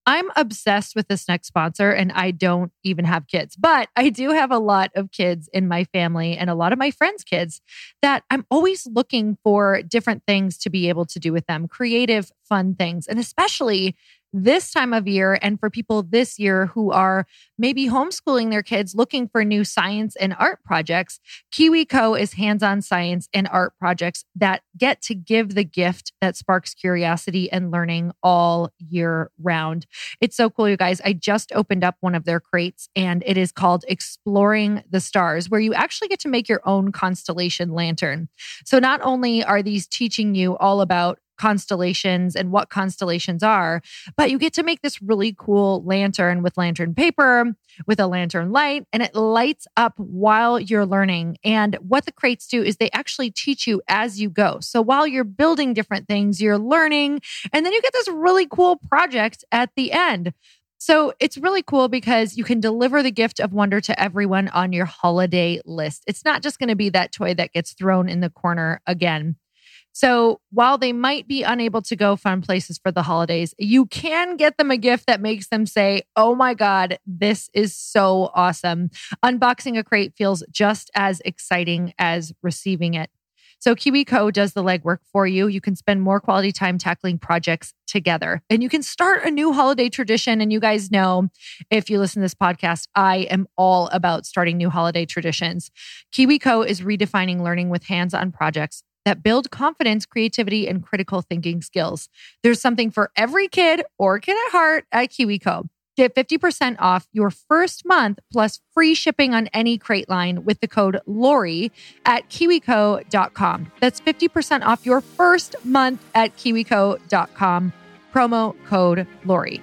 I'm obsessed with this next sponsor and I don't even have kids, but I do have a lot of kids in my family and a lot of my friends' kids that I'm always looking for different things to be able to do with them, creative, fun things. And especially this time of year, and for people this year who are maybe homeschooling their kids looking for new science and art projects, KiwiCo is hands-on science and art projects that get to give the gift that sparks curiosity and learning all year round. It's so cool, you guys. I just opened up one of their crates and it is called Exploring the Stars, where you actually get to make your own constellation lantern. So not only are these teaching you all about constellations and what constellations are, but you get to make this really cool lantern with lantern paper, with a lantern light, and it lights up while you're learning. And what the crates do is they actually teach you as you go. So while you're building different things, you're learning, and then you get this really cool project at the end. So it's really cool because you can deliver the gift of wonder to everyone on your holiday list. It's not just going to be that toy that gets thrown in the corner again. So while they might be unable to go fun places for the holidays, you can get them a gift that makes them say, oh my God, this is so awesome. Unboxing a crate feels just as exciting as receiving it. So KiwiCo does the legwork for you. You can spend more quality time tackling projects together. And you can start a new holiday tradition. And you guys know, if you listen to this podcast, I am all about starting new holiday traditions. KiwiCo is redefining learning with hands-on projects that build confidence, creativity, and critical thinking skills. There's something for every kid or kid at heart at KiwiCo. Get 50% off your first month plus free shipping on any crate line with the code Lori at KiwiCo.com. That's 50% off your first month at KiwiCo.com. Promo code Lori.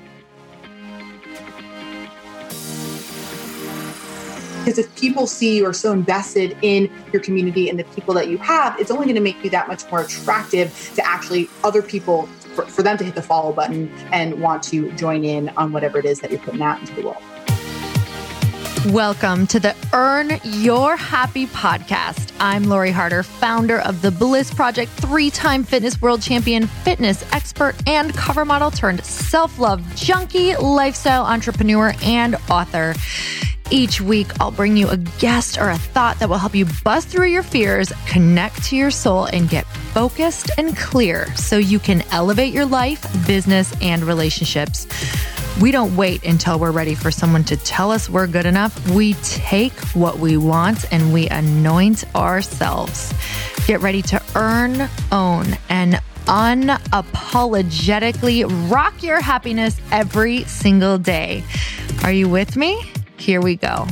Because if people see you are so invested in your community and the people that you have, it's only going to make you that much more attractive to actually other people, for them to hit the follow button and want to join in on whatever it is that you're putting out into the world. Welcome to the Earn Your Happy podcast. I'm Lori Harder, founder of The Bliss Project, 3-time fitness world champion, fitness expert, and cover model turned self-love junkie, lifestyle entrepreneur, and author. Each week, I'll bring you a guest or a thought that will help you bust through your fears, connect to your soul, and get focused and clear so you can elevate your life, business, and relationships. We don't wait until we're ready for someone to tell us we're good enough. We take what we want and we anoint ourselves. Get ready to earn, own, and unapologetically rock your happiness every single day. Are you with me? Here we go.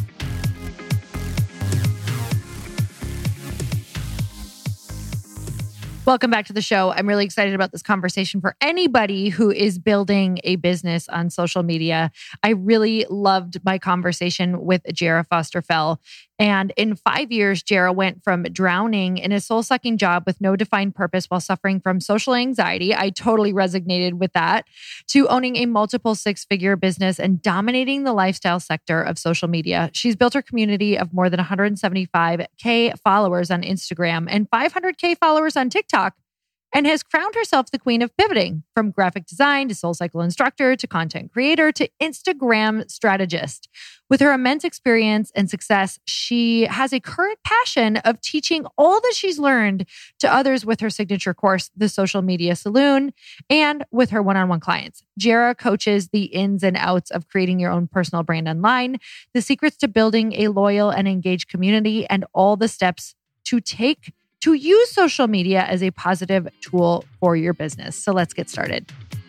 Welcome back to the show. I'm really excited about this conversation for anybody who is building a business on social media. I really loved my conversation with Jara Foster Fell. And in 5 years, Jara went from drowning in a soul-sucking job with no defined purpose while suffering from social anxiety. I totally resonated with that. To owning a multiple six-figure business and dominating the lifestyle sector of social media. She's built her community of more than 175K followers on Instagram and 500K followers on TikTok, and has crowned herself the queen of pivoting, from graphic design to SoulCycle instructor to content creator to Instagram strategist. With her immense experience and success, she has a current passion of teaching all that she's learned to others with her signature course, The Social Media Saloon, and with her one-on-one clients. Jara coaches the ins and outs of creating your own personal brand online, the secrets to building a loyal and engaged community, and all the steps to take to use social media as a positive tool for your business. So let's get started.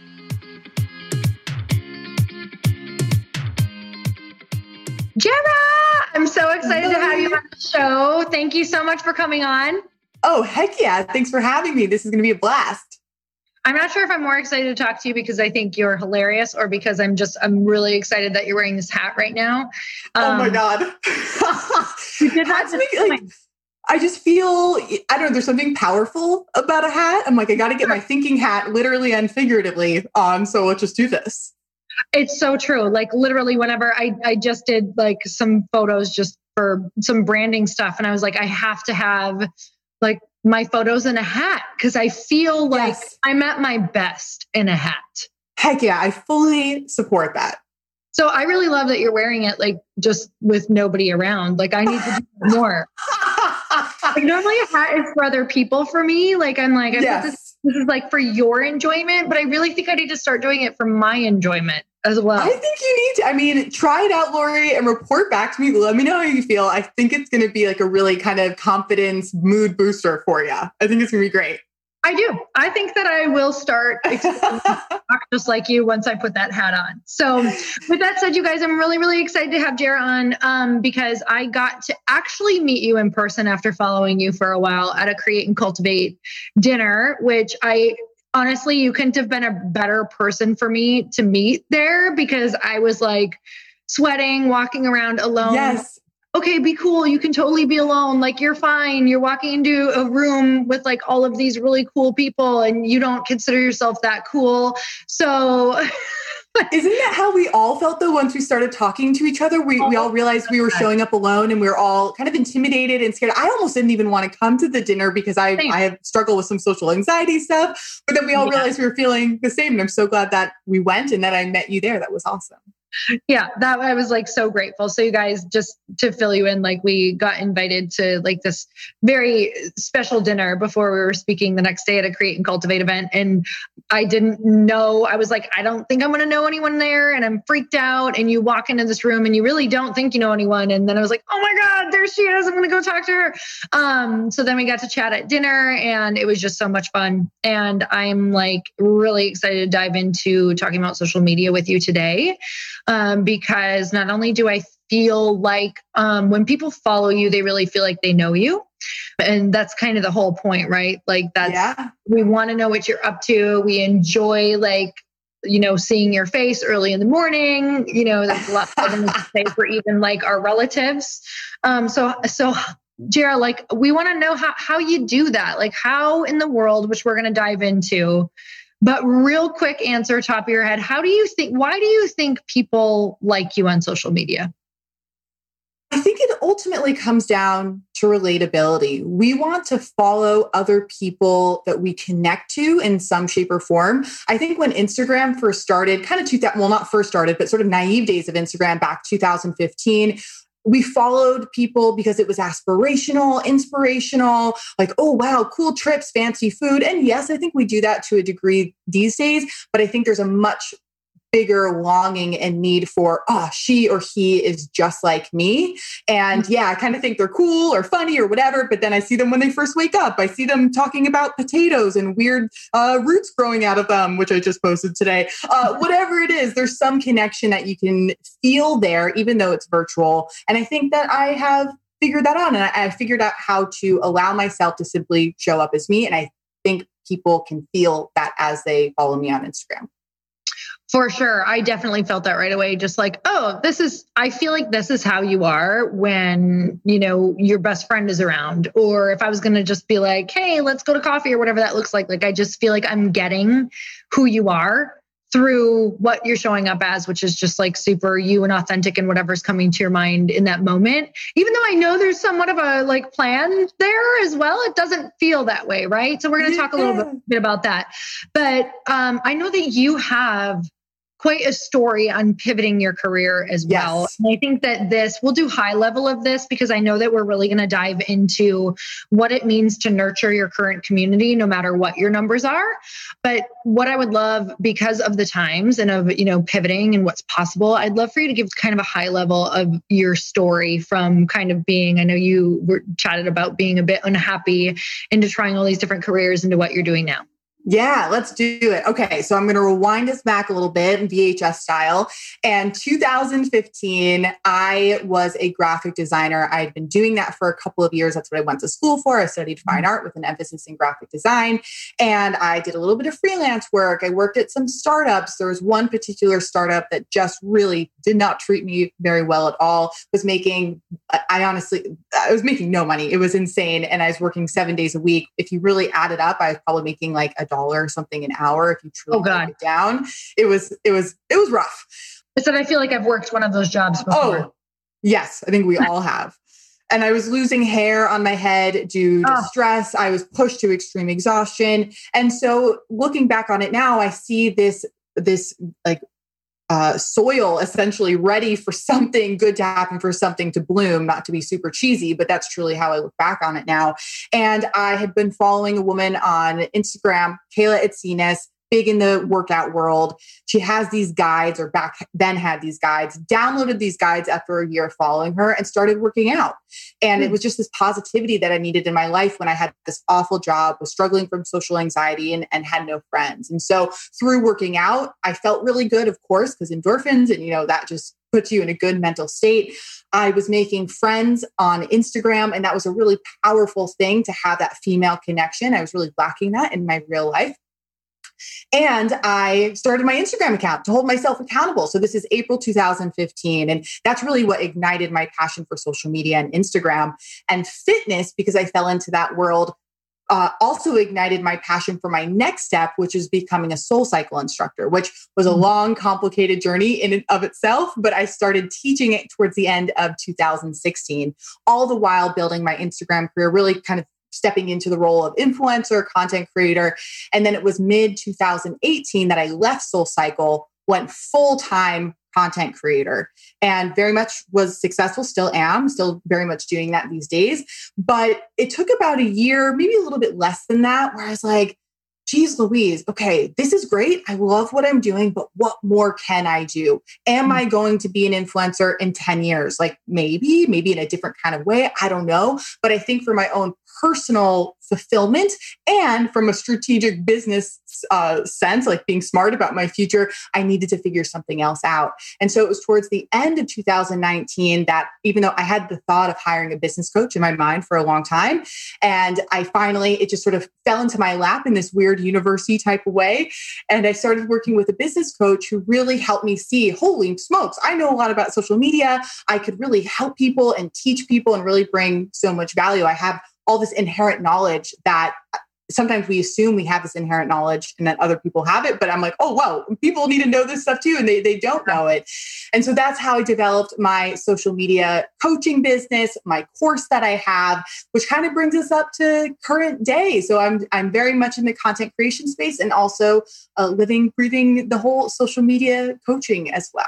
Jara, I'm so excited to have you on the show. Thank you so much for coming on. Oh, heck yeah. Thanks for having me. This is going to be a blast. I'm not sure if I'm more excited to talk to you because I think you're hilarious or because I'm really excited that you're wearing this hat right now. Oh my God. You did that I just feel, I don't know, there's something powerful about a hat. I'm like, I got to get my thinking hat literally and figuratively on. So let's just do this. It's so true. Like literally whenever I just did like some photos just for some branding stuff. And I was like, I have to have like my photos in a hat because I feel like I'm at my best in a hat. Heck yeah, I fully support that. So I really love that you're wearing it like just with nobody around. Like I need to do more. Like normally a hat is for other people for me. Like I'm like, this is like for your enjoyment, but I really think I need to start doing it for my enjoyment as well. I think you need to, I mean, try it out, Lori, and report back to me. Let me know how you feel. I think it's going to be like a really kind of confidence mood booster for you. I think it's going to be great. I do. I think that I will start just like you once I put that hat on. So with that said, you guys, I'm really, really excited to have Jara on because I got to actually meet you in person after following you for a while at a Create and Cultivate dinner, which honestly, you couldn't have been a better person for me to meet there because I was like sweating, walking around alone. Yes. Okay, be cool. You can totally be alone. Like you're fine. You're walking into a room with like all of these really cool people and you don't consider yourself that cool. So isn't that how we all felt though? Once we started talking to each other, we all realized we were showing up alone and we were all kind of intimidated and scared. I almost didn't even want to come to the dinner because I have struggled with some social anxiety stuff, but then we all realized we were feeling the same. And I'm so glad that we went and that I met you there. That was awesome. Yeah, that I was like so grateful. So you guys, just to fill you in, like we got invited to like this very special dinner before we were speaking the next day at a Create and Cultivate event. And I didn't know, I was like, I don't think I'm going to know anyone there. And I'm freaked out. And you walk into this room and you really don't think you know anyone. And then I was like, oh my God, there she is. I'm going to go talk to her. So then we got to chat at dinner and it was just so much fun. And I'm like really excited to dive into talking about social media with you today. Because not only do I feel like when people follow you, they really feel like they know you. And that's kind of the whole point, right? Like we want to know what you're up to. We enjoy like, seeing your face early in the morning, that's a lot more than we can say for even like our relatives. So Jara, like we want to know how you do that. Like how in the world, which we're going to dive into. But real quick answer, top of your head, why do you think people like you on social media? I think it ultimately comes down to relatability. We want to follow other people that we connect to in some shape or form. I think when Instagram first started, not first started, but sort of naive days of Instagram back 2015, we followed people because it was aspirational, inspirational, like, oh, wow, cool trips, fancy food. And yes, I think we do that to a degree these days, but I think there's a much bigger longing and need for, she or he is just like me. And yeah, I kind of think they're cool or funny or whatever, but then I see them when they first wake up. I see them talking about potatoes and weird roots growing out of them, which I just posted today. Whatever it is, there's some connection that you can feel there, even though it's virtual. And I think that I have figured that out. And I figured out how to allow myself to simply show up as me. And I think people can feel that as they follow me on Instagram. For sure. I definitely felt that right away. Just like, I feel like this is how you are when, your best friend is around. Or if I was going to just be like, hey, let's go to coffee or whatever that looks like. Like, I just feel like I'm getting who you are through what you're showing up as, which is just like super you and authentic and whatever's coming to your mind in that moment. Even though I know there's somewhat of a like plan there as well, it doesn't feel that way. Right. So we're going to talk a little bit about that. But I know that you have quite a story on pivoting your career as well. Yes. And I think that we'll do high level of this because I know that we're really going to dive into what it means to nurture your current community, no matter what your numbers are. But what I would love, because of the times and of, pivoting and what's possible, I'd love for you to give kind of a high level of your story from kind of being, I know you were chatted about being a bit unhappy into trying all these different careers into what you're doing now. Yeah, let's do it. Okay, so I'm going to rewind us back a little bit in VHS style. And 2015, I was a graphic designer. I'd been doing that for a couple of years. That's what I went to school for. I studied fine art with an emphasis in graphic design. And I did a little bit of freelance work. I worked at some startups. There was one particular startup that just really did not treat me very well at all. I was making no money. It was insane. And I was working 7 days a week. If you really add it up, I was probably making like $1 or something an hour. If you truly break it down, it was rough. I feel like I've worked one of those jobs before. Oh, yes. I think we all have. And I was losing hair on my head due to stress. I was pushed to extreme exhaustion. And so looking back on it now, I see this this like soil essentially ready for something good to happen, for something to bloom, not to be super cheesy, but that's truly how I look back on it now. And I had been following a woman on Instagram, Kayla Itsinas, big in the workout world. She has these guides, or back then had these guides, downloaded these guides after a year following her and started working out. And it was just this positivity that I needed in my life when I had this awful job, was struggling from social anxiety and had no friends. And so through working out, I felt really good, of course, because endorphins and, that just puts you in a good mental state. I was making friends on Instagram, and that was a really powerful thing to have that female connection. I was really lacking that in my real life. And I started my Instagram account to hold myself accountable. So this is April 2015. And that's really what ignited my passion for social media and Instagram. And fitness, because I fell into that world, also ignited my passion for my next step, which is becoming a SoulCycle instructor, which was a long, complicated journey in and of itself. But I started teaching it towards the end of 2016, all the while building my Instagram career, really kind of stepping into the role of influencer, content creator. And then it was mid 2018 that I left SoulCycle, went full-time content creator, and very much was successful, still am, still very much doing that these days. But it took about a year, maybe a little bit less than that, where I was like, geez Louise, okay, this is great. I love what I'm doing, but what more can I do? Am I going to be an influencer in 10 years? Like maybe in a different kind of way. I don't know. But I think for my own personal fulfillment and from a strategic business sense, like being smart about my future, I needed to figure something else out. And so it was towards the end of 2019 that, even though I had the thought of hiring a business coach in my mind for a long time, and it just sort of fell into my lap in this weird university type of way. And I started working with a business coach who really helped me see, holy smokes, I know a lot about social media. I could really help people and teach people and really bring so much value. I have all this inherent knowledge that sometimes we assume we have this inherent knowledge and that other people have it. But I'm like, oh, wow, people need to know this stuff too. And they don't know it. And so that's how I developed my social media coaching business, my course that I have, which kind of brings us up to current day. So I'm very much in the content creation space, and also living, breathing the whole social media coaching as well.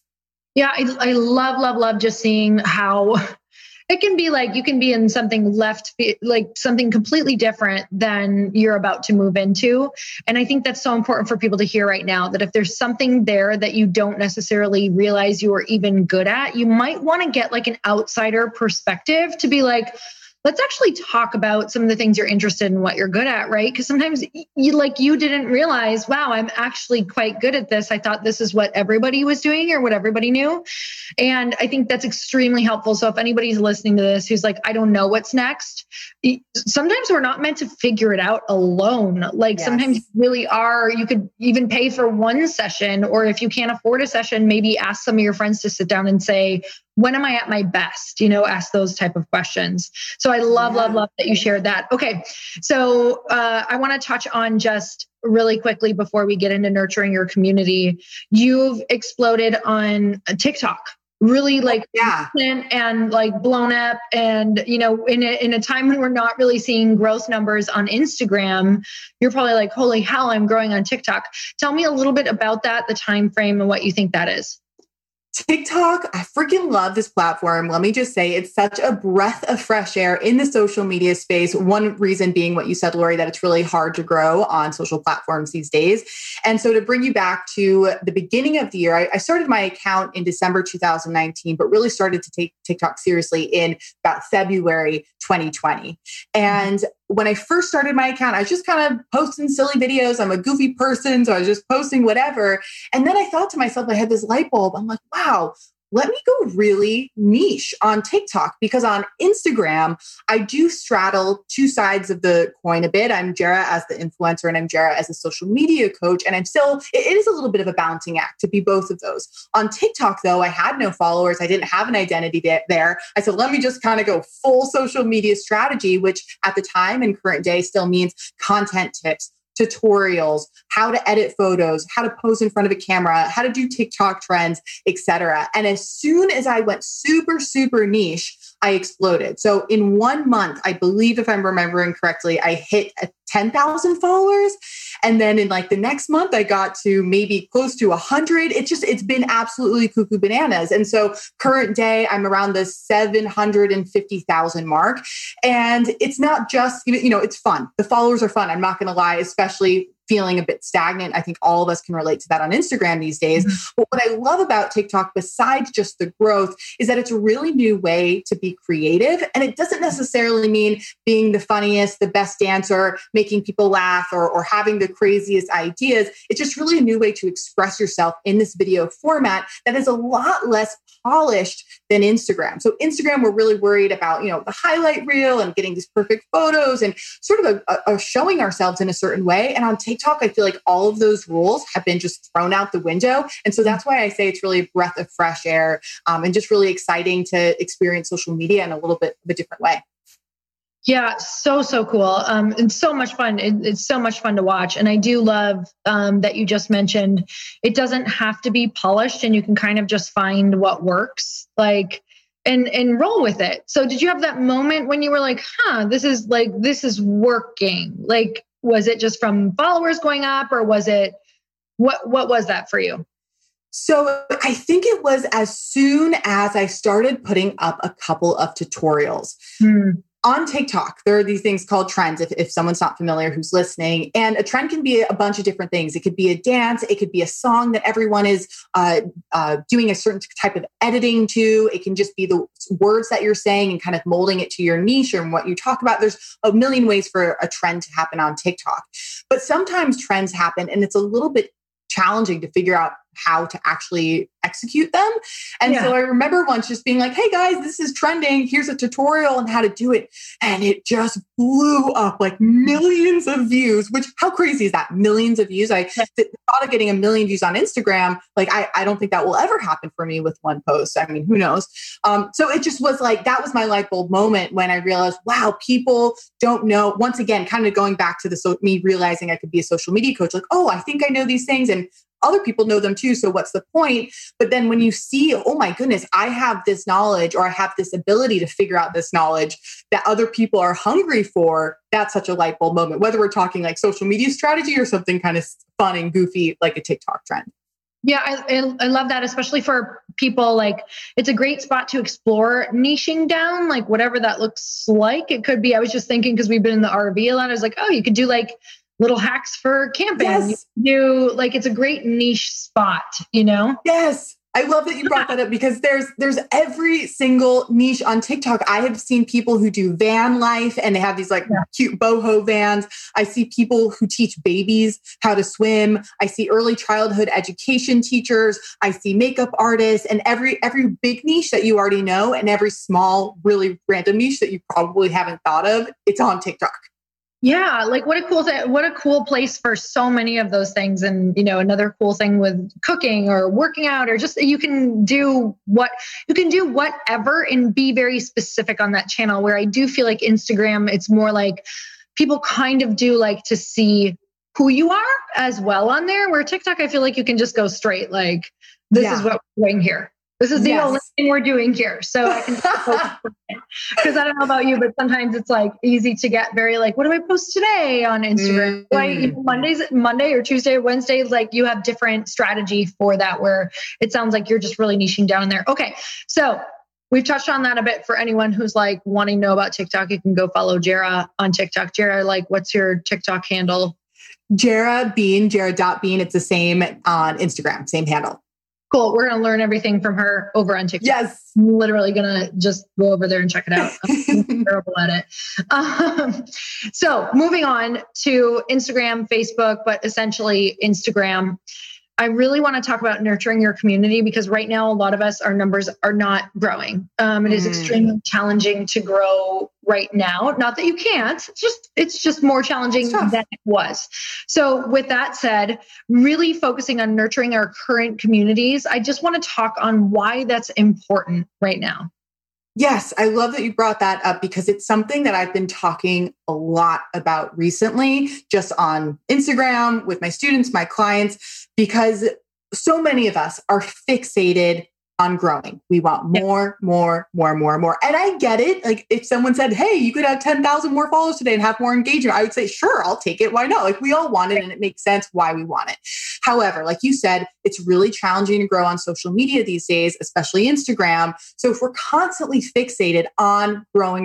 Yeah, I love just seeing how it can be like you can be in something like something completely different than you're about to move into. And I think that's so important for people to hear right now, that if there's something there that you don't necessarily realize you are even good at, you might want to get like an outsider perspective to be like, let's actually talk about some of the things you're interested in, what you're good at, right? Because sometimes you didn't realize, wow, I'm actually quite good at this. I thought this is what everybody was doing or what everybody knew. And I think that's extremely helpful. So if anybody's listening to this who's like, I don't know what's next, sometimes we're not meant to figure it out alone. Like Sometimes you really are, you could even pay for one session, or if you can't afford a session, maybe ask some of your friends to sit down and say, when am I at my best? Ask those type of questions. So I love that you shared that. Okay. So I want to touch on just really quickly before we get into nurturing your community. You've exploded on TikTok, really and like blown up. And, in a time when we're not really seeing growth numbers on Instagram, you're probably like, holy hell, I'm growing on TikTok. Tell me a little bit about that, the time frame, and what you think that is. TikTok, I freaking love this platform. Let me just say, it's such a breath of fresh air in the social media space. One reason being what you said, Lori, that it's really hard to grow on social platforms these days. And so to bring you back to the beginning of the year, I started my account in December 2019, but really started to take TikTok seriously in about February 2020. And when I first started my account, I was just kind of posting silly videos. I'm a goofy person, so I was just posting whatever. And then I thought to myself, I had this light bulb. I'm like, wow, let me go really niche on TikTok, because on Instagram, I do straddle two sides of the coin a bit. I'm Jara as the influencer, and I'm Jara as a social media coach. And it is a little bit of a balancing act to be both of those. On TikTok, though, I had no followers. I didn't have an identity there. I said, let me just kind of go full social media strategy, which at the time and current day still means content tips, tutorials, how to edit photos, how to pose in front of a camera, how to do TikTok trends, etc. And as soon as I went super, super niche, I exploded. So in 1 month, I believe, if I'm remembering correctly, I hit 10,000 followers. And then in like the next month, I got to maybe close to 100. It's been absolutely cuckoo bananas. And so current day, I'm around the 750,000 mark. And it's not just, it's fun. The followers are fun. I'm not going to lie, especially feeling a bit stagnant. I think all of us can relate to that on Instagram these days. Mm-hmm. But what I love about TikTok, besides just the growth, is that it's a really new way to be creative. And it doesn't necessarily mean being the funniest, the best dancer, making people laugh, or having the craziest ideas. It's just really a new way to express yourself in this video format that is a lot less polished than Instagram. So Instagram, we're really worried about, the highlight reel and getting these perfect photos and sort of a showing ourselves in a certain way. And on TikTok, I feel like all of those rules have been just thrown out the window. And so that's why I say it's really a breath of fresh air, and just really exciting to experience social media in a little bit of a different way. Yeah, so cool. And so much fun. It's so much fun to watch. And I do love that you just mentioned it doesn't have to be polished, and you can kind of just find what works, and roll with it. So did you have that moment when you were like, this is working? Like, was it just from followers going up, or was it, what was that for you? So I think it was as soon as I started putting up a couple of tutorials. On TikTok, there are these things called trends, if someone's not familiar who's listening. And a trend can be a bunch of different things. It could be a dance. It could be a song that everyone is doing a certain type of editing to. It can just be the words that you're saying and kind of molding it to your niche or what you talk about. There's a million ways for a trend to happen on TikTok. But sometimes trends happen and it's a little bit challenging to figure out how to actually execute them. And so I remember once just being like, hey guys, this is trending. Here's a tutorial on how to do it. And it just blew up like millions of views, which how crazy is that? Millions of views. I thought of getting 1 million views on Instagram. Like, I don't think that will ever happen for me with one post. I mean, who knows? So it just was like, that was my light bulb moment when I realized, wow, people don't know. Once again, kind of going back to me realizing I could be a social media coach, like, oh, I think I know these things. And other people know them too. So what's the point? But then when you see, oh my goodness, I have this knowledge, or I have this ability to figure out this knowledge that other people are hungry for, that's such a light bulb moment, whether we're talking like social media strategy or something kind of fun and goofy, like a TikTok trend. Yeah, I love that, especially for people. Like, it's a great spot to explore niching down, like whatever that looks like. It could be, I was just thinking, because we've been in the RV a lot, I was like, oh, you could do like little hacks for camping. Yes. You like, it's a great niche spot, Yes. I love that you brought that up, because there's every single niche on TikTok. I have seen people who do van life and they have these like cute boho vans. I see people who teach babies how to swim. I see early childhood education teachers. I see makeup artists, and every big niche that you already know, and every small, really random niche that you probably haven't thought of, it's on TikTok. Yeah, like what a cool place for so many of those things. And, another cool thing with cooking or working out, or just you can do whatever and be very specific on that channel, where I do feel like Instagram, it's more like people kind of do like to see who you are as well on there, where TikTok, I feel like you can just go straight, like, this is what we're doing here. This is the only thing we're doing here. So I can, because I don't know about you, but sometimes it's like easy to get very like, what do I post today on Instagram? Monday or Tuesday or Wednesday, like you have different strategy for that, where it sounds like you're just really niching down there. Okay. So we've touched on that a bit. For anyone who's like wanting to know about TikTok, you can go follow Jara on TikTok. Jara, like, what's your TikTok handle? Jara.Bean. It's the same on Instagram, same handle. Cool. We're going to learn everything from her over on TikTok. Yes. I'm literally going to just go over there and check it out. I'm terrible at it. So moving on to Instagram, Facebook, but essentially Instagram. I really want to talk about nurturing your community, because right now, a lot of us, our numbers are not growing. It is extremely challenging to grow right now. Not that you can't, it's just more challenging than it was. So with that said, really focusing on nurturing our current communities, I just want to talk on why that's important right now. Yes, I love that you brought that up, because it's something that I've been talking a lot about recently, just on Instagram with my students, my clients, because so many of us are fixated on growing. We want more. And I get it. Like if someone said, hey, you could have 10,000 more followers today and have more engagement, I would say, sure, I'll take it. Why not? Like we all want it and it makes sense why we want it. However, like you said, it's really challenging to grow on social media these days, especially Instagram. So if we're constantly fixated on growing,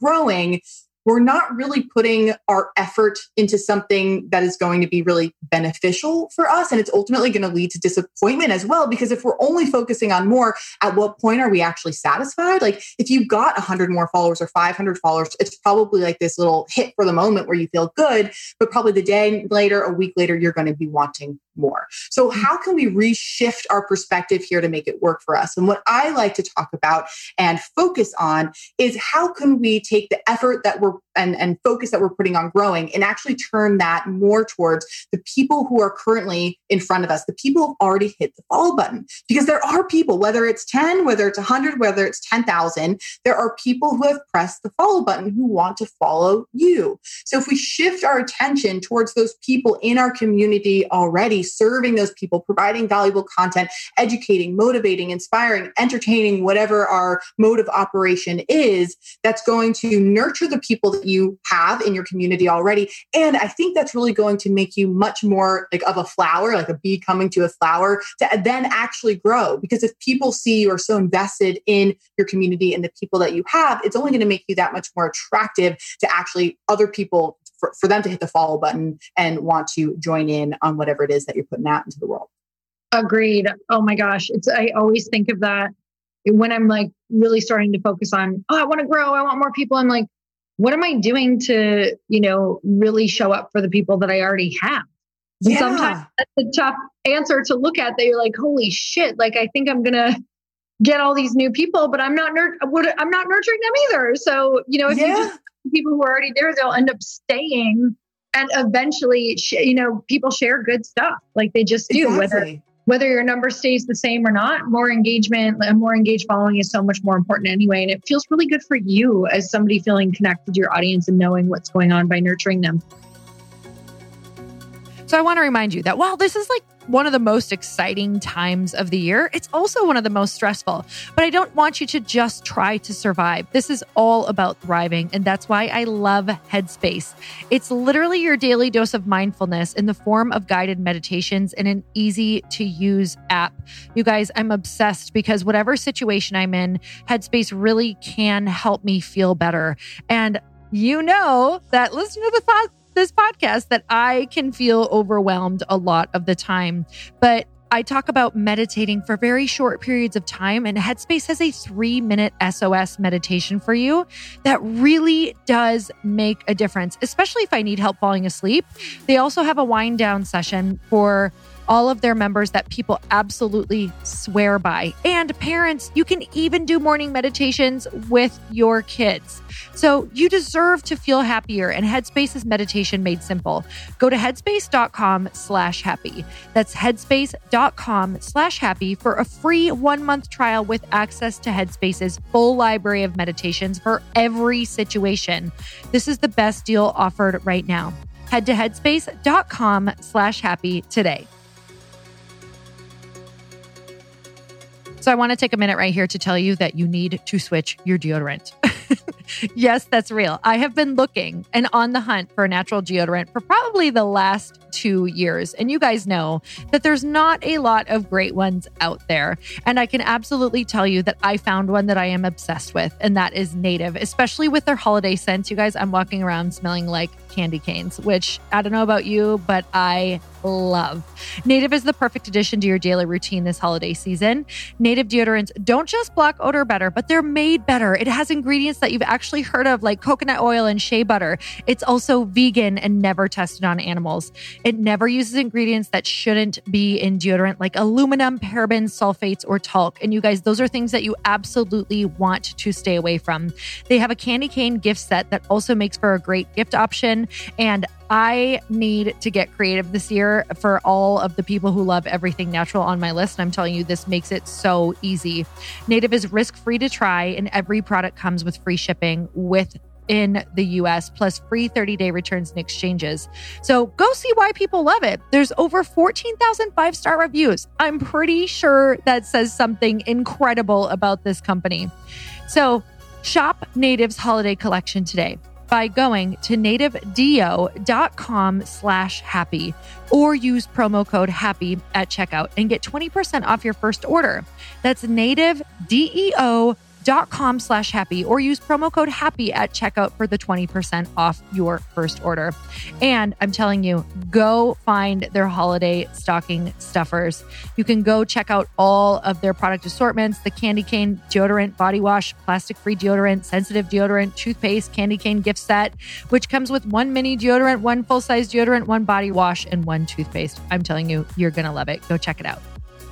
we're not really putting our effort into something that is going to be really beneficial for us. And it's ultimately going to lead to disappointment as well. Because if we're only focusing on more, at what point are we actually satisfied? Like if you got 100 more followers or 500 followers, it's probably like this little hit for the moment where you feel good, but probably the day later, a week later, you're going to be wanting more. So how can we reshift our perspective here to make it work for us? And what I like to talk about and focus on is how can we take the effort that we're and focus that we're putting on growing and actually turn that more towards the people who are currently in front of us, the people who've already hit the follow button. Because there are people, whether it's 10, whether it's 100, whether it's 10,000, there are people who have pressed the follow button who want to follow you. So if we shift our attention towards those people in our community already, serving those people, providing valuable content, educating, motivating, inspiring, entertaining, whatever our mode of operation is, that's going to nurture the people that you have in your community already. And I think that's really going to make you much more like of a flower, like a bee coming to a flower, to then actually grow. Because if people see you are so invested in your community and the people that you have, it's only going to make you that much more attractive to actually other people, for them to hit the follow button and want to join in on whatever it is that you're putting out into the world. Agreed. Oh my gosh. I always think of that when I'm like really starting to focus on, I want to grow. I want more people. I'm like, what am I doing to, really show up for the people that I already have? And sometimes that's a tough answer to look at that you're like, holy shit. Like, I think I'm going to get all these new people, but I'm not nurturing them either. So, if you just people who are already there, they'll end up staying, and eventually, people share good stuff like they just do. Exactly. Whether your number stays the same or not, more engagement, a more engaged following is so much more important anyway. And it feels really good for you as somebody feeling connected to your audience and knowing what's going on by nurturing them. So I want to remind you that while this is like one of the most exciting times of the year, it's also one of the most stressful. But I don't want you to just try to survive. This is all about thriving. And that's why I love Headspace. It's literally your daily dose of mindfulness in the form of guided meditations in an easy to use app. You guys, I'm obsessed because whatever situation I'm in, Headspace really can help me feel better. And you know that listening to this podcast that I can feel overwhelmed a lot of the time, but I talk about meditating for very short periods of time, and Headspace has a 3-minute SOS meditation for you that really does make a difference, especially if I need help falling asleep. They also have a wind down session for all of their members that people absolutely swear by. And parents, you can even do morning meditations with your kids. So you deserve to feel happier, and Headspace is meditation made simple. Go to headspace.com/happy. That's headspace.com/happy for a free 1-month trial with access to Headspace's full library of meditations for every situation. This is the best deal offered right now. Head to headspace.com/happy today. So I want to take a minute right here to tell you that you need to switch your deodorant. Yes, that's real. I have been looking and on the hunt for a natural deodorant for probably the last 2 years. And you guys know that there's not a lot of great ones out there. And I can absolutely tell you that I found one that I am obsessed with, and that is Native, especially with their holiday scents. You guys, I'm walking around smelling like candy canes, which I don't know about you, but I love. Native is the perfect addition to your daily routine this holiday season. Native deodorants don't just block odor better, but they're made better. It has ingredients that you've actually heard of, like coconut oil and shea butter. It's also vegan and never tested on animals. It never uses ingredients that shouldn't be in deodorant, like aluminum, parabens, sulfates, or talc. And you guys, those are things that you absolutely want to stay away from. They have a candy cane gift set that also makes for a great gift option. And I need to get creative this year for all of the people who love everything natural on my list. And I'm telling you, this makes it so easy. Native is risk-free to try, and every product comes with free shipping with in the US, plus free 30-day returns and exchanges. So go see why people love it. There's over 14,000 5-star reviews. I'm pretty sure that says something incredible about this company. So shop Native's holiday collection today by going to nativedeo.com/happy or use promo code HAPPY at checkout and get 20% off your first order. That's nativedeo.com/happy or use promo code HAPPY at checkout for the 20% off your first order. And I'm telling you, go find their holiday stocking stuffers. You can go check out all of their product assortments, the candy cane deodorant, body wash, plastic-free deodorant, sensitive deodorant, toothpaste, candy cane gift set, which comes with 1 mini deodorant, 1 full-size deodorant, 1 body wash, and 1 toothpaste. I'm telling you, you're going to love it. Go check it out.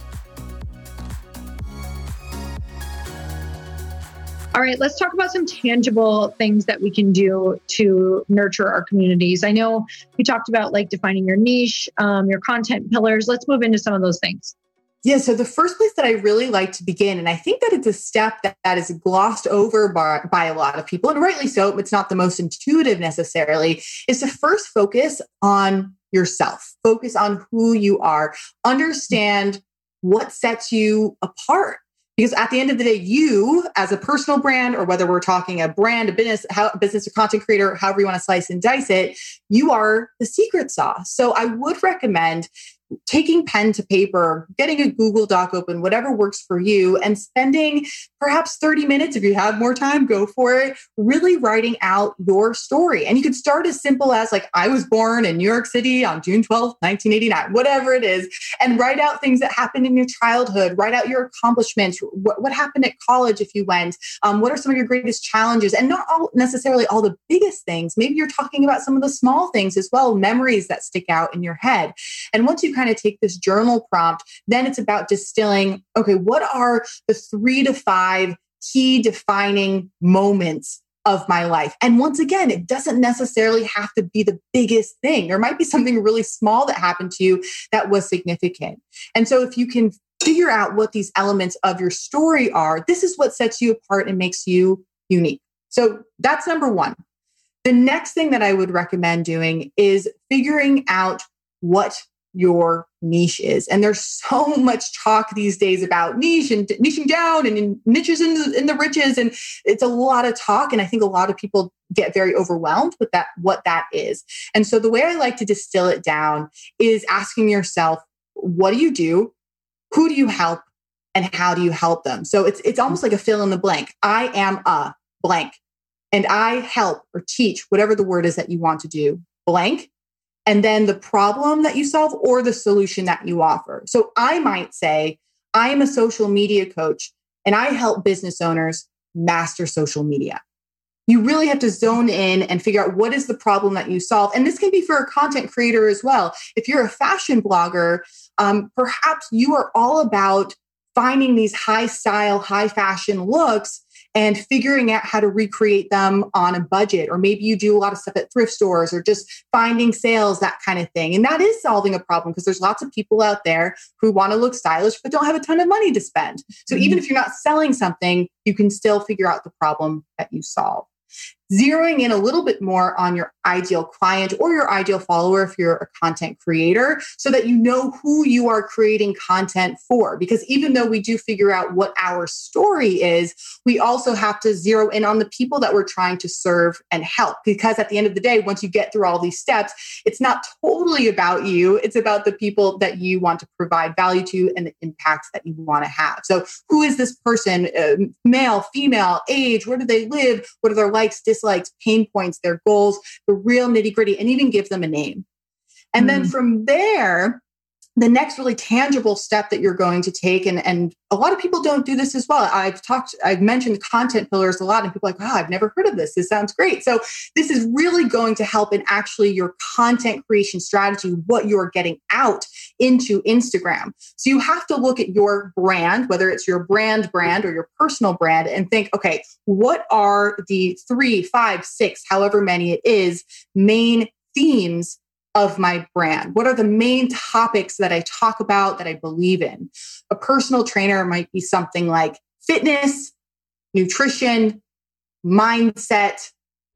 All right, let's talk about some tangible things that we can do to nurture our communities. I know we talked about like defining your niche, your content pillars. Let's move into some of those things. Yeah, so the first place that I really like to begin, and I think that it's a step that is glossed over by a lot of people, and rightly so, it's not the most intuitive necessarily, is to first focus on yourself, focus on who you are, understand what sets you apart. Because at the end of the day, you as a personal brand, or whether we're talking a brand, a business or content creator, however you want to slice and dice it, you are the secret sauce. So I would recommend taking pen to paper, getting a Google Doc open, whatever works for you, and spending perhaps 30 minutes, if you have more time, go for it, really writing out your story. And you could start as simple as like, I was born in New York City on June 12th, 1989, whatever it is, and write out things that happened in your childhood, write out your accomplishments, what happened at college if you went, what are some of your greatest challenges, and not all necessarily all the biggest things. Maybe you're talking about some of the small things as well, memories that stick out in your head. And once you kind of take this journal prompt, then it's about distilling, okay, what are the 3 to 5 key defining moments of my life? And once again, it doesn't necessarily have to be the biggest thing. There might be something really small that happened to you that was significant. And so if you can figure out what these elements of your story are, this is what sets you apart and makes you unique. So that's number one. The next thing that I would recommend doing is figuring out what your niche is. And there's so much talk these days about niche and niching down and niches in the riches. And it's a lot of talk. And I think a lot of people get very overwhelmed with that, what that is. And so the way I like to distill it down is asking yourself, what do you do? Who do you help? And how do you help them? So it's almost like a fill in the blank. I am a blank, and I help or teach, whatever the word is that you want to do, blank. And then the problem that you solve or the solution that you offer. So I might say, I am a social media coach and I help business owners master social media. You really have to zone in and figure out what is the problem that you solve. And this can be for a content creator as well. If you're a fashion blogger, perhaps you are all about finding these high style, high fashion looks and figuring out how to recreate them on a budget. Or maybe you do a lot of stuff at thrift stores or just finding sales, that kind of thing. And that is solving a problem because there's lots of people out there who want to look stylish, but don't have a ton of money to spend. So even if you're not selling something, you can still figure out the problem that you solve. Zeroing in a little bit more on your ideal client or your ideal follower if you're a content creator, so that you know who you are creating content for. Because even though we do figure out what our story is, we also have to zero in on the people that we're trying to serve and help. Because at the end of the day, once you get through all these steps, it's not totally about you. It's about the people that you want to provide value to and the impacts that you want to have. So who is this person? Male, female, age, where do they live? What are their likes, dislikes, pain points, their goals, the real nitty gritty, and even give them a name. And then from there, the next really tangible step that you're going to take, and a lot of people don't do this as well. I've mentioned content pillars a lot, and people are like, wow, I've never heard of this. This sounds great. So this is really going to help in actually your content creation strategy, what you're getting out into Instagram. So you have to look at your brand, whether it's your brand or your personal brand, and think, okay, what are the 3, 5, 6, however many it is, main themes of my brand? What are the main topics that I talk about, that I believe in? A personal trainer might be something like fitness, nutrition, mindset,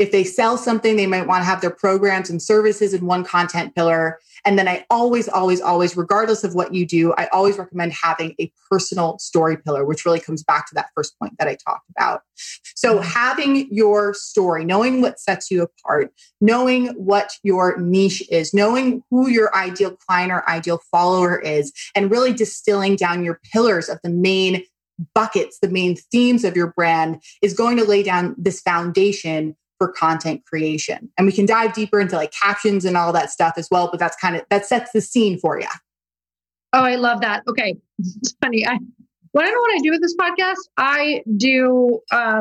If they sell something, they might want to have their programs and services in one content pillar. And then I always, regardless of what you do, I always recommend having a personal story pillar, which really comes back to that first point that I talked about. So having your story, knowing what sets you apart, knowing what your niche is, knowing who your ideal client or ideal follower is, and really distilling down your pillars of the main buckets, the main themes of your brand is going to lay down this foundation for content creation. And we can dive deeper into like captions and all that stuff as well, but that sets the scene for you. Oh, I love that. Okay. It's funny. What I don't want to do with this podcast, I do,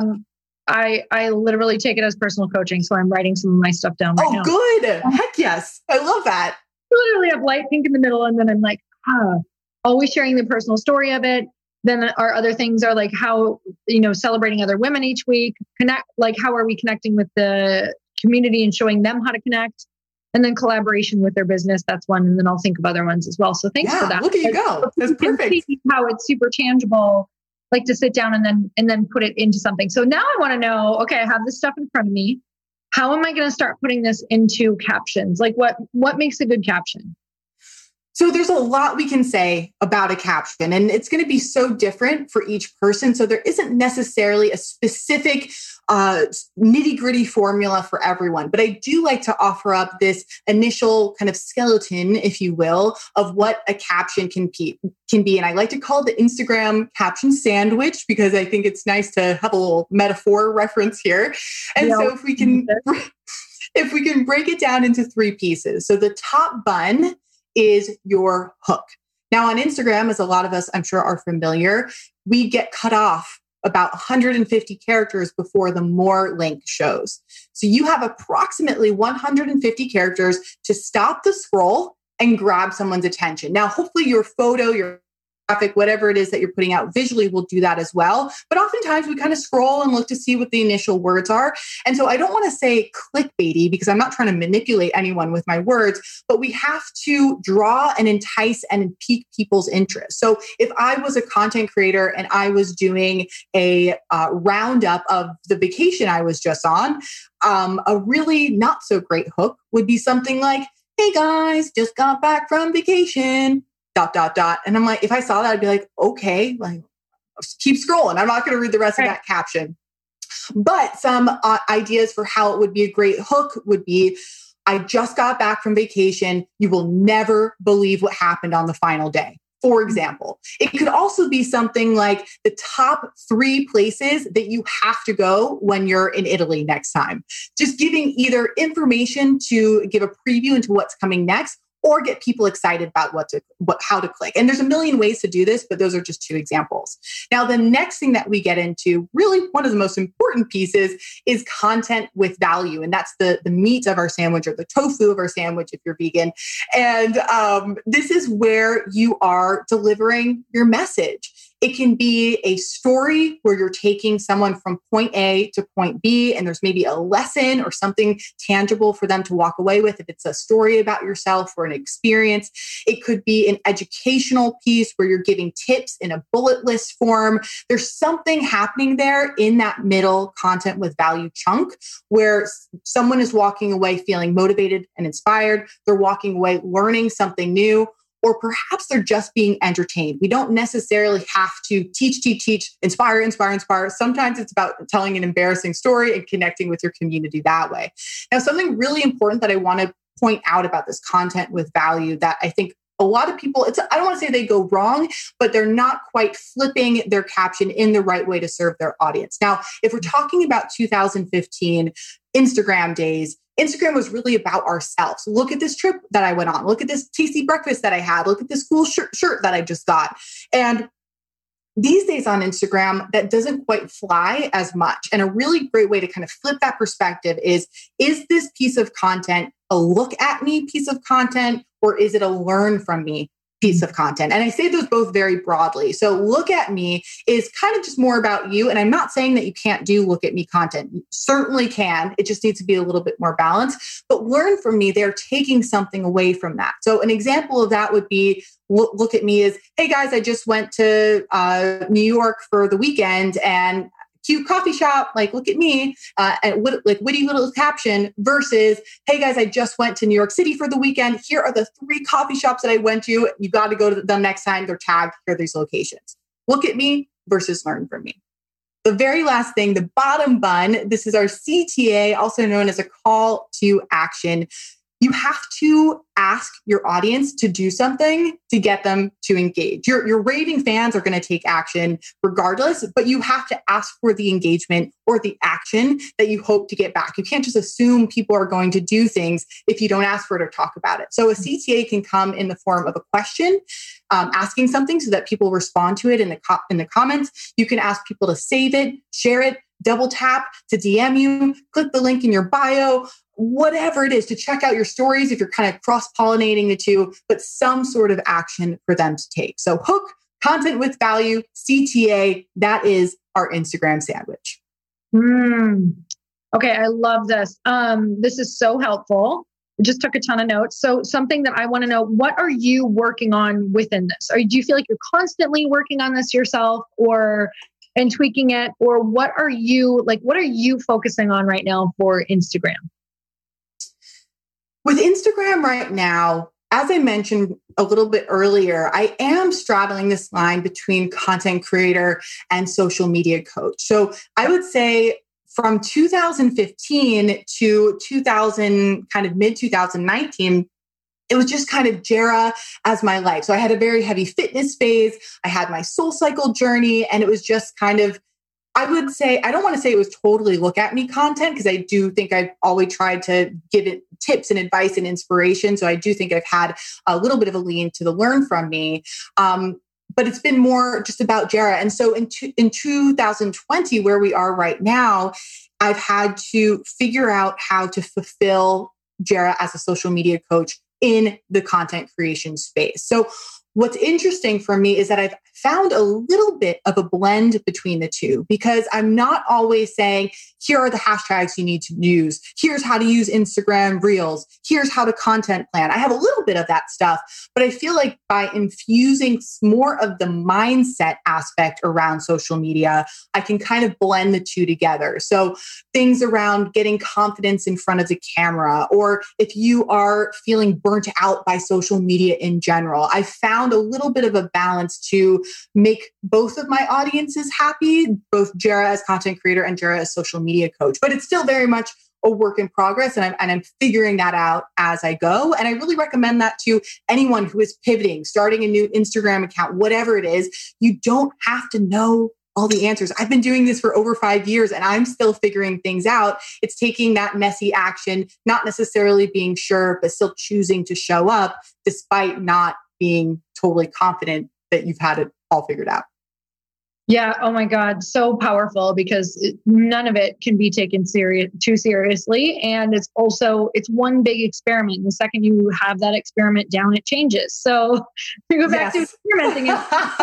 I literally take it as personal coaching. So I'm writing some of my stuff down right now. Oh, good. Heck yes. I love that. I literally have light pink in the middle. And then I'm like, always sharing the personal story of it. Then our other things are like how, celebrating other women each week, how are we connecting with the community and showing them how to connect? And then collaboration with their business. That's one. And then I'll think of other ones as well. So thanks for that. Look at you go. That's perfect. See how it's super tangible, like to sit down and then put it into something. So now I want to know, okay, I have this stuff in front of me. How am I going to start putting this into captions? Like what makes a good caption? So there's a lot we can say about a caption, and it's going to be so different for each person. So there isn't necessarily a specific nitty-gritty formula for everyone. But I do like to offer up this initial kind of skeleton, if you will, of what a caption can be. And I like to call it the Instagram caption sandwich because I think it's nice to have a little metaphor reference here. And so if we can break it down into three pieces. So the top bun is your hook. Now on Instagram, as a lot of us I'm sure are familiar, we get cut off about 150 characters before the more link shows. So you have approximately 150 characters to stop the scroll and grab someone's attention. Now, hopefully your photo, your graphic, whatever it is that you're putting out visually will do that as well. But oftentimes we kind of scroll and look to see what the initial words are. And so I don't want to say clickbaity because I'm not trying to manipulate anyone with my words, but we have to draw and entice and pique people's interest. So if I was a content creator and I was doing a roundup of the vacation I was just on, a really not so great hook would be something like, "Hey guys, just got back from vacation. ... And I'm like, if I saw that, I'd be like, okay, like keep scrolling. I'm not going to read the rest of that caption. But some ideas for how it would be a great hook would be, I just got back from vacation. You will never believe what happened on the final day. For example, it could also be something like the top 3 places that you have to go when you're in Italy next time. Just giving either information to give a preview into what's coming next, or get people excited about how to click. And there's a million ways to do this, but those are just 2 examples. Now, the next thing that we get into, really one of the most important pieces, is content with value. And that's the meat of our sandwich, or the tofu of our sandwich if you're vegan. And this is where you are delivering your message. It can be a story where you're taking someone from point A to point B, and there's maybe a lesson or something tangible for them to walk away with. If it's a story about yourself or an experience, it could be an educational piece where you're giving tips in a bullet list form. There's something happening there in that middle content with value chunk where someone is walking away feeling motivated and inspired. They're walking away learning something new, or perhaps they're just being entertained. We don't necessarily have to teach, inspire. Sometimes it's about telling an embarrassing story and connecting with your community that way. Now, something really important that I want to point out about this content with value that I think a lot of people, I don't want to say they go wrong, but they're not quite flipping their caption in the right way to serve their audience. Now, if we're talking about 2015 Instagram days, Instagram was really about ourselves. Look at this trip that I went on. Look at this tasty breakfast that I had. Look at this cool shirt that I just got. And these days on Instagram, that doesn't quite fly as much. And a really great way to kind of flip that perspective is this piece of content a look at me piece of content, or is it a learn from me piece of content? And I say those both very broadly. So look at me is kind of just more about you. And I'm not saying that you can't do look at me content. You certainly can. It just needs to be a little bit more balanced. But learn from me, they're taking something away from that. So an example of that would be look at me is, hey guys, I just went to New York for the weekend and cute coffee shop, like look at me, and witty little caption versus, hey guys, I just went to New York City for the weekend. Here are the 3 coffee shops that I went to. You got to go to them next time. They're tagged. Here are these locations. Look at me versus learn from me. The very last thing, the bottom bun, this is our CTA, also known as a call to action. You have to ask your audience to do something to get them to engage. Your raving fans are going to take action regardless, but you have to ask for the engagement or the action that you hope to get back. You can't just assume people are going to do things if you don't ask for it or talk about it. So a CTA can come in the form of a question, asking something so that people respond to it in the comments. You can ask people to save it, share it, double tap to DM you, click the link in your bio, whatever it is, to check out your stories if you're kind of cross-pollinating the two, but some sort of action for them to take. So hook, content with value, CTA, that is our Instagram sandwich. Okay, I love this. This is so helpful. I just took a ton of notes. So something that I want to know, what are you working on within this? Do you feel like you're constantly working on this yourself and tweaking it? Or what are you focusing on right now for Instagram? With Instagram right now, as I mentioned a little bit earlier, I am straddling this line between content creator and social media coach. So I would say from 2015 to mid 2019, it was just kind of Jara as my life. So I had a very heavy fitness phase. I had my SoulCycle journey, and it was just kind of, I would say, I don't want to say it was totally look at me content, because I do think I've always tried to give it tips and advice and inspiration. So I do think I've had a little bit of a lean to the learn from me. But it's been more just about Jara. And so in 2020, where we are right now, I've had to figure out how to fulfill Jara as a social media coach in the content creation space. So what's interesting for me is that I've found a little bit of a blend between the two, because I'm not always saying, here are the hashtags you need to use. Here's how to use Instagram Reels. Here's how to content plan. I have a little bit of that stuff, but I feel like by infusing more of the mindset aspect around social media, I can kind of blend the two together. So things around getting confidence in front of the camera, or if you are feeling burnt out by social media in general, I found a little bit of a balance to make both of my audiences happy, both Jara as content creator and Jara as social media coach. But it's still very much a work in progress, and I'm figuring that out as I go. And I really recommend that to anyone who is pivoting, starting a new Instagram account, whatever it is. You don't have to know all the answers. I've been doing this for over 5 years and I'm still figuring things out. It's taking that messy action, not necessarily being sure, but still choosing to show up despite not being totally confident that you've had it all figured out. Yeah. Oh my God. So powerful, because none of it can be taken too seriously. And it's one big experiment. The second you have that experiment down, it changes. So we go back to experimenting.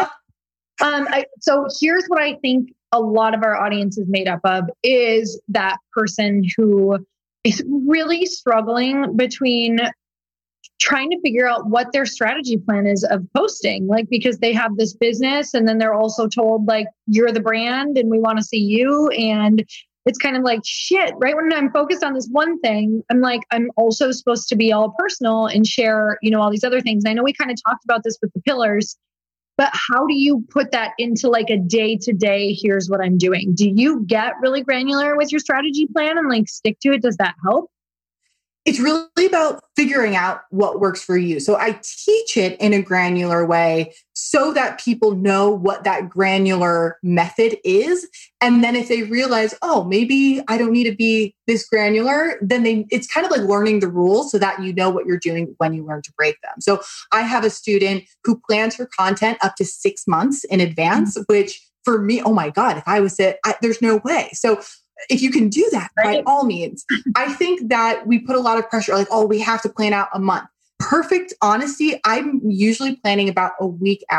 So here's what I think a lot of our audience is made up of, is that person who is really struggling between trying to figure out what their strategy plan is of posting, like, because they have this business and then they're also told, like, you're the brand and we want to see you. And it's kind of like, shit, right? When I'm focused on this one thing, I'm like, I'm also supposed to be all personal and share, all these other things. And I know we kind of talked about this with the pillars, but how do you put that into like a day-to-day, here's what I'm doing? Do you get really granular with your strategy plan and like stick to it? Does that help? It's really about figuring out what works for you. So I teach it in a granular way so that people know what that granular method is. And then if they realize, oh, maybe I don't need to be this granular, then it's kind of like learning the rules so that you know what you're doing when you learn to break them. So I have a student who plans her content up to 6 months in advance, which for me, oh my God, if I was it, there's no way. So if you can do that, by all means. I think that we put a lot of pressure, like, oh, we have to plan out a month. Perfect honesty, I'm usually planning about a week out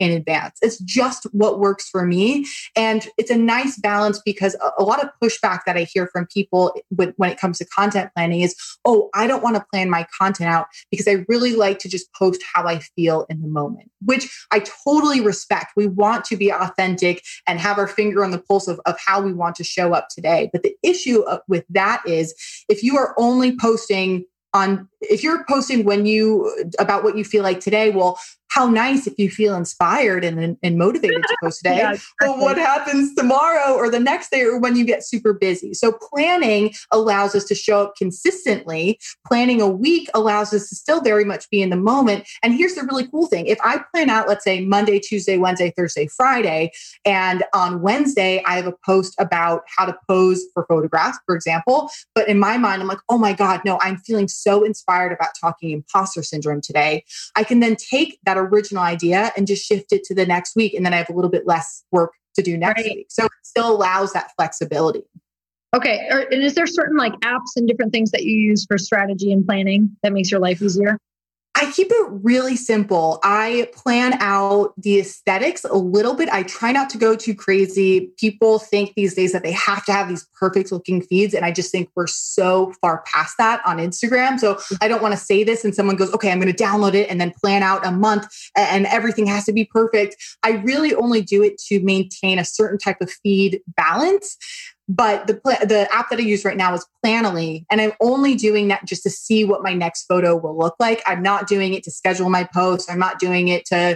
in advance. It's just what works for me. And it's a nice balance because a lot of pushback that I hear from people when it comes to content planning is, oh, I don't want to plan my content out because I really like to just post how I feel in the moment, which I totally respect. We want to be authentic and have our finger on the pulse of how we want to show up today. But the issue with that is if you are only posting if you're posting about what you feel like today, well, how nice if you feel inspired and motivated to post today. Yeah, exactly. But what happens tomorrow or the next day or when you get super busy? So planning allows us to show up consistently. Planning a week allows us to still very much be in the moment. And here's the really cool thing. If I plan out, let's say Monday, Tuesday, Wednesday, Thursday, Friday, and on Wednesday, I have a post about how to pose for photographs, for example. But in my mind, I'm like, oh my God, no, I'm feeling so inspired about talking imposter syndrome today. I can then take that original idea and just shift it to the next week. And then I have a little bit less work to do next week. So it still allows that flexibility. Okay. And is there certain like apps and different things that you use for strategy and planning that makes your life easier? I keep it really simple. I plan out the aesthetics a little bit. I try not to go too crazy. People think these days that they have to have these perfect looking feeds. And I just think we're so far past that on Instagram. So I don't want to say this and someone goes, okay, I'm going to download it and then plan out a month and everything has to be perfect. I really only do it to maintain a certain type of feed balance. But the app that I use right now is Planoly. And I'm only doing that just to see what my next photo will look like. I'm not doing it to schedule my posts. I'm not doing it to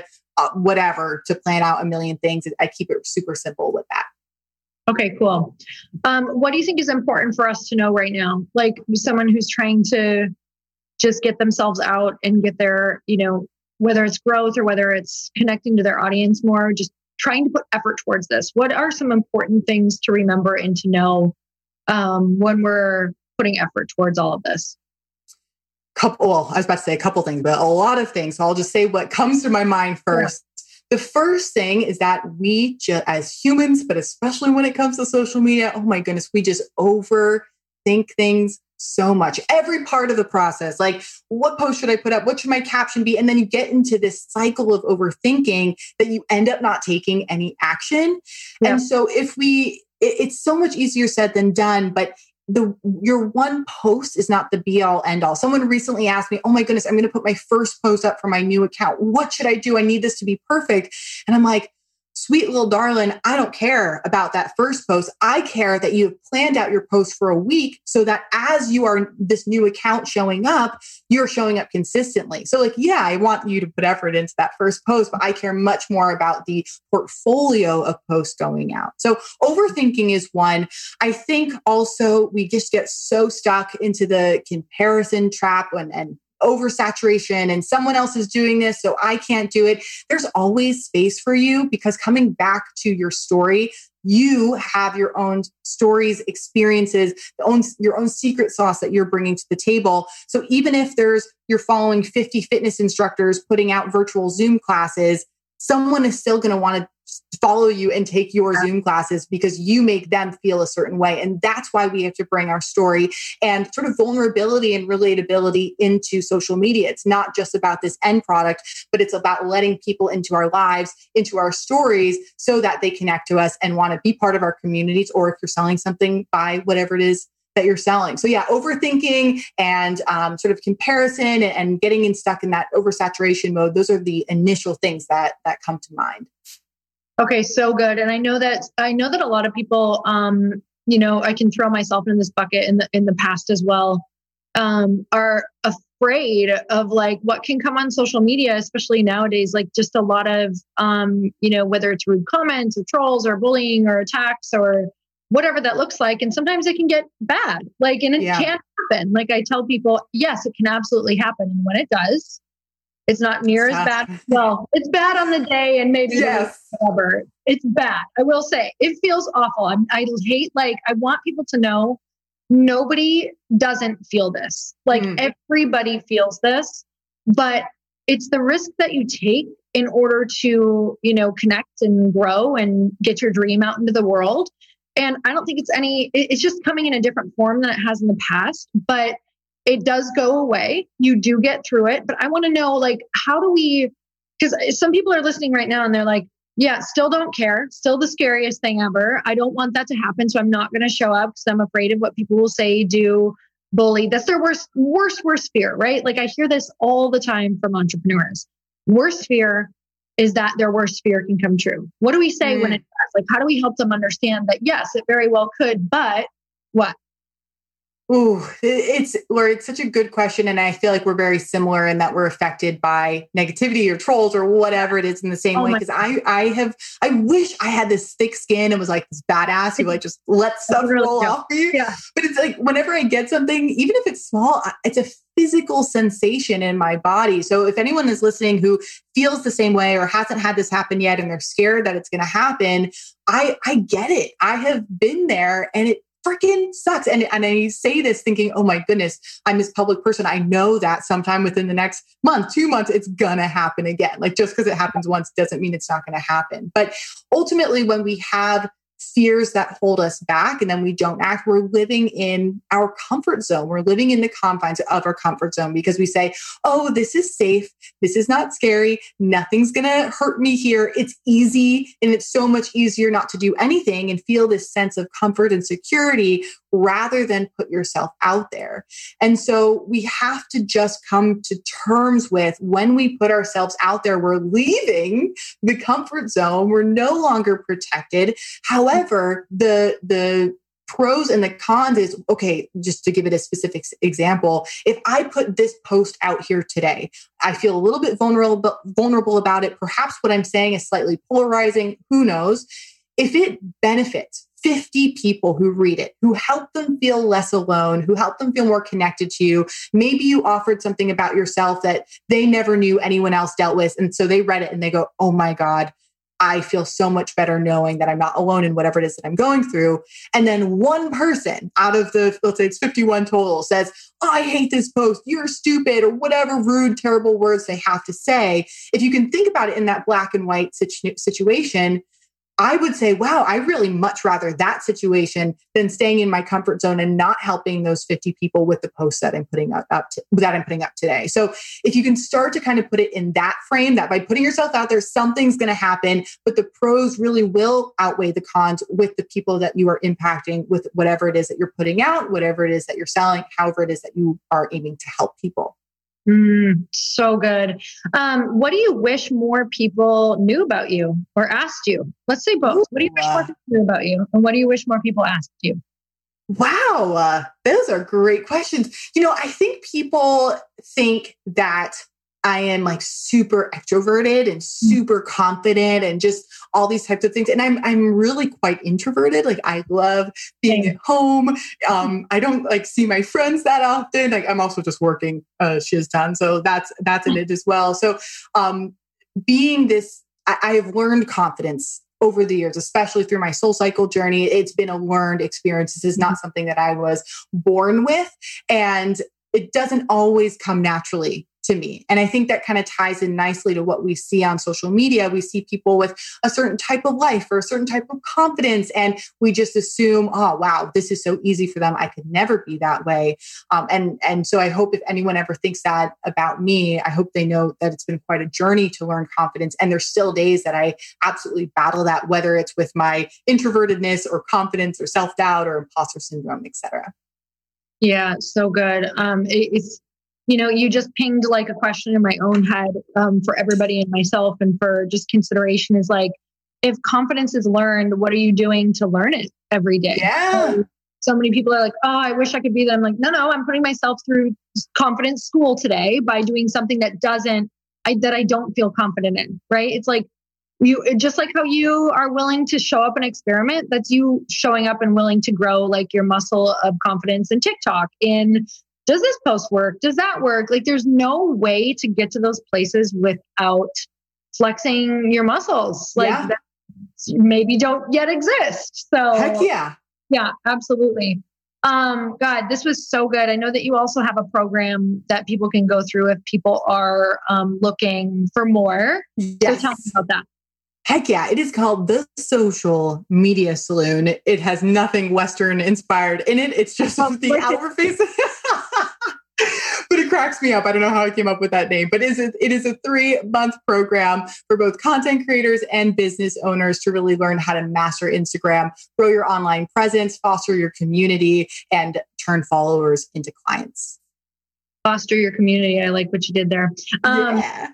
to plan out a million things. I keep it super simple with that. Okay, cool. What do you think is important for us to know right now? Like someone who's trying to just get themselves out and get their, whether it's growth or whether it's connecting to their audience more, just trying to put effort towards this. What are some important things to remember and to know when we're putting effort towards all of this? I was about to say a couple things, but a lot of things. So I'll just say what comes to my mind first. Yeah. The first thing is that we as humans, but especially when it comes to social media, oh my goodness, we just overthink things so much. Every part of the process, like what post should I put up? What should my caption be? And then you get into this cycle of overthinking that you end up not taking any action. Yeah. And so it's so much easier said than done, but your one post is not the be all end all. Someone recently asked me, oh my goodness, I'm going to put my first post up for my new account. What should I do? I need this to be perfect. And I'm like, sweet little darling, I don't care about that first post. I care that you've planned out your post for a week so that as you are this new account showing up, you're showing up consistently. So I want you to put effort into that first post, but I care much more about the portfolio of posts going out. So overthinking is one. I think also we just get so stuck into the comparison trap and oversaturation and someone else is doing this, so I can't do it. There's always space for you because coming back to your story, you have your own stories, experiences, your own secret sauce that you're bringing to the table. So even if you're following 50 fitness instructors putting out virtual Zoom classes, someone is still going to want to follow you and take your Zoom classes because you make them feel a certain way. And that's why we have to bring our story and sort of vulnerability and relatability into social media. It's not just about this end product, but it's about letting people into our lives, into our stories so that they connect to us and want to be part of our communities. Or if you're selling something, buy whatever it is that you're selling. So overthinking and sort of comparison and getting stuck in that oversaturation mode. Those are the initial things that come to mind. Okay, so good. And I know that a lot of people, I can throw myself in this bucket in the past as well, are afraid of like what can come on social media, especially nowadays, like just a lot of, whether it's rude comments or trolls or bullying or attacks or whatever that looks like. And sometimes it can get bad, and it can happen. Like I tell people, yes, it can absolutely happen. And when it does, it's not near as bad. Well, it's bad on the day and maybe whatever. It's bad. I will say it feels awful. I hate, I want people to know nobody doesn't feel this. Everybody feels this, but it's the risk that you take in order to, connect and grow and get your dream out into the world. And I don't think it's just coming in a different form than it has in the past, but it does go away. You do get through it. But I want to know, how do we because some people are listening right now and they're like, yeah, still don't care. Still the scariest thing ever. I don't want that to happen. So I'm not going to show up because I'm afraid of what people will say, do, bully. That's their worst fear, right? Like I hear this all the time from entrepreneurs. Worst fear is that their worst fear can come true. What do we say when it does? Like, how do we help them understand that, yes, it very well could, but what? Ooh, Lori, it's such a good question. And I feel like we're very similar in that we're affected by negativity or trolls or whatever it is in the same way. Because I wish I had this thick skin and was like this badass who like just let stuff roll off for you. Yeah. But it's like whenever I get something, even if it's small, it's a physical sensation in my body. So if anyone is listening who feels the same way or hasn't had this happen yet and they're scared that it's going to happen, I get it. I have been there and it freaking sucks. And I say this thinking, oh my goodness, I'm this public person. I know that sometime within the next month, 2 months, it's going to happen again. Like just because it happens once doesn't mean it's not going to happen. But ultimately, when we have fears that hold us back and then we don't act, we're living in our comfort zone. We're living in the confines of our comfort zone because we say, oh, this is safe. This is not scary. Nothing's going to hurt me here. It's easy. And it's so much easier not to do anything and feel this sense of comfort and security rather than put yourself out there. And so we have to just come to terms with when we put ourselves out there, we're leaving the comfort zone. We're no longer protected. However, the pros and the cons is, okay, just to give it a specific example, if I put this post out here today, I feel a little bit vulnerable about it. Perhaps what I'm saying is slightly polarizing. Who knows? If it benefits 50 people who read it, who help them feel less alone, who help them feel more connected to you. Maybe you offered something about yourself that they never knew anyone else dealt with. And so they read it and they go, oh my God, I feel so much better knowing that I'm not alone in whatever it is that I'm going through. And then one person out of the, let's say it's 51 total, says, oh, I hate this post, you're stupid, or whatever rude, terrible words they have to say. If you can think about it in that black and white situation, I would say, wow, I really much rather that situation than staying in my comfort zone and not helping those 50 people with the post that I'm putting up today. So if you can start to kind of put it in that frame, that by putting yourself out there, something's going to happen, but the pros really will outweigh the cons with the people that you are impacting with whatever it is that you're putting out, whatever it is that you're selling, however it is that you are aiming to help people. So good. What do you wish more people knew about you or asked you? Let's say both. What do you wish more people knew about you? And what do you wish more people asked you? Wow. Those are great questions. I think people think that I am like super extroverted and super confident and just all these types of things. And I'm really quite introverted. Like I love being at home. I don't like see my friends that often. Like I'm also just working a shiz ton. So that's in it as well. So being this, I have learned confidence over the years, especially through my soul cycle journey. It's been a learned experience. This is not something that I was born with. And it doesn't always come naturally to me. And I think that kind of ties in nicely to what we see on social media. We see people with a certain type of life or a certain type of confidence. And we just assume, oh, wow, this is so easy for them. I could never be that way. And so I hope if anyone ever thinks that about me, I hope they know that it's been quite a journey to learn confidence. And there's still days that I absolutely battle that, whether it's with my introvertedness or confidence or self-doubt or imposter syndrome, et cetera. Yeah, so good. It's you just pinged like a question in my own head for everybody and myself and for just consideration is like, if confidence is learned, what are you doing to learn it every day? Yeah. So many people are like, oh, I wish I could be them. I'm like, no, I'm putting myself through confidence school today by doing something that I don't feel confident in, right? It's like just like how you are willing to show up and experiment, that's you showing up and willing to grow like your muscle of confidence in TikTok in, does this post work? Does that work? Like there's no way to get to those places without flexing your muscles. Like that maybe don't yet exist. So heck yeah. Yeah, absolutely. God, this was so good. I know that you also have a program that people can go through if people are looking for more. Yes. So tell me about that. Heck yeah. It is called The Social Media Saloon. It has nothing Western inspired in it. It's just the outward face. But cracks me up. I don't know how I came up with that name, but it is a 3-month program for both content creators and business owners to really learn how to master Instagram, grow your online presence, foster your community, and turn followers into clients. Foster your community. I like what you did there. Yeah.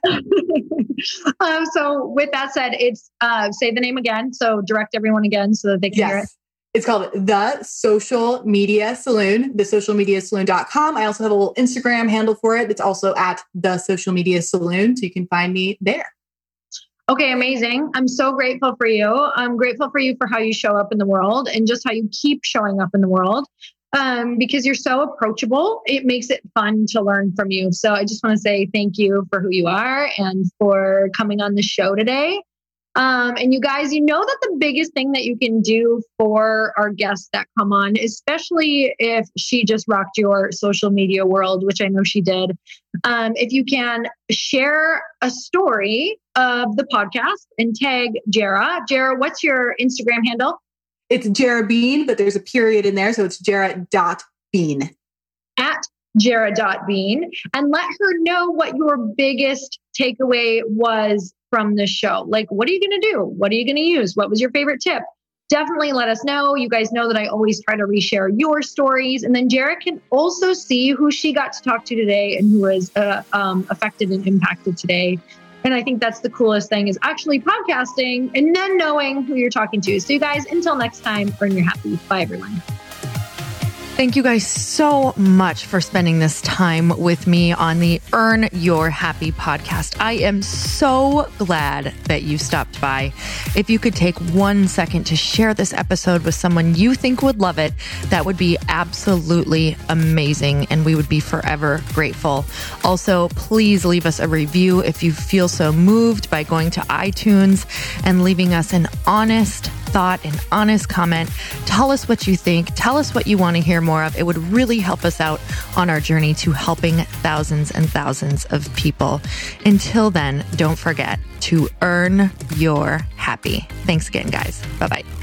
So with that said, it's say the name again. So direct everyone again so that they can hear it. It's called The Social Media Saloon, thesocialmediasaloon.com. I also have a little Instagram handle for it. It's also at The Social Media Saloon. So you can find me there. Okay, amazing. I'm so grateful for you. I'm grateful for you for how you show up in the world and just how you keep showing up in the world. Because you're so approachable, it makes it fun to learn from you. So I just want to say thank you for who you are and for coming on the show today. And you guys, you know that the biggest thing that you can do for our guests that come on, especially if she just rocked your social media world, which I know she did, if you can share a story of the podcast and tag Jara. Jara, what's your Instagram handle? It's Jara Bean, but there's a period in there. So it's Jara.Bean. At Jara.Bean. And let her know what your biggest takeaway was from this show. Like, what are you going to do? What are you going to use? What was your favorite tip? Definitely let us know. You guys know that I always try to reshare your stories. And then Jara can also see who she got to talk to today and who was affected and impacted today. And I think that's the coolest thing is actually podcasting and then knowing who you're talking to. So you guys, until next time, earn your happy. Bye, everyone. Thank you guys so much for spending this time with me on the Earn Your Happy podcast. I am so glad that you stopped by. If you could take 1 second to share this episode with someone you think would love it, that would be absolutely amazing, and we would be forever grateful. Also, please leave us a review if you feel so moved by going to iTunes and leaving us an honest thought, an honest comment. Tell us what you think. Tell us what you want to hear more of. It would really help us out on our journey to helping thousands and thousands of people. Until then, don't forget to earn your happy. Thanks again, guys. Bye-bye.